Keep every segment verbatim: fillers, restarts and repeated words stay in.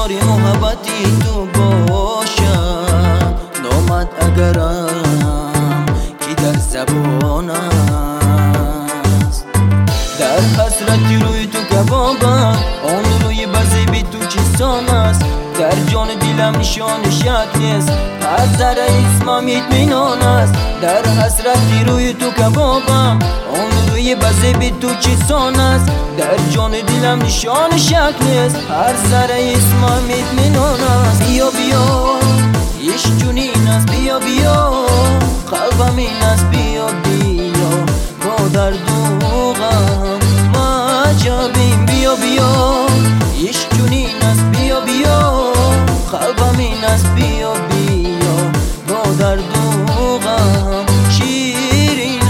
یاری محبتی تو باشم، نامد اگرم که در زبان است. در حسرتی روی تو کبابم، آن روی بزی بی تو چیستان است. در جان دلم نشان شکل است، از ذره اسمم اطمینان است. در حسرتی روی تو کبابم، آن روی بزی بی تو چیستان است. در جان دلم نشان شکل است، هر ذره اسمم اطمینان است. بیا بیا عشق چنین است، بیا بیا قلبم این است. بیا بیا با درد و غم ما عجبیم. بیا بیا عشق چنین است، بیا بیا قلبم این است. بیا بیا با درد و غم شیرینم.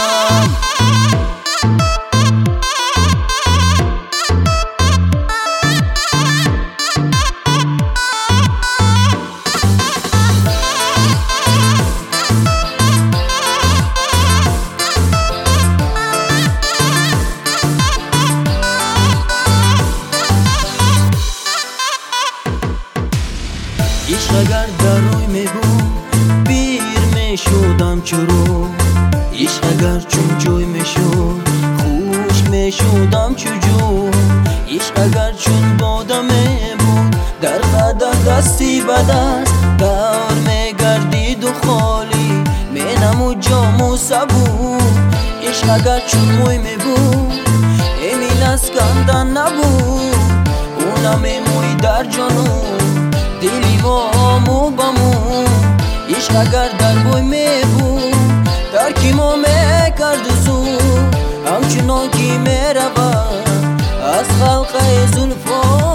عشق اگر در روی می بود پیر می شدم چرا؟ عشق اگر چون جوی می شد خوش می شدم چجور؟ عشق اگر چون باده می بود در قدر دستی به دست دور می گردید و خالی می نمود جام و سبو. عشق اگر چون موی می بود امین از کندن نبود، اونم موی در جانون دلی بامو بامو. عشق اگر در بوی می بود ترکی ما می کرد زود، همچنان که می رود از خلقه زلفان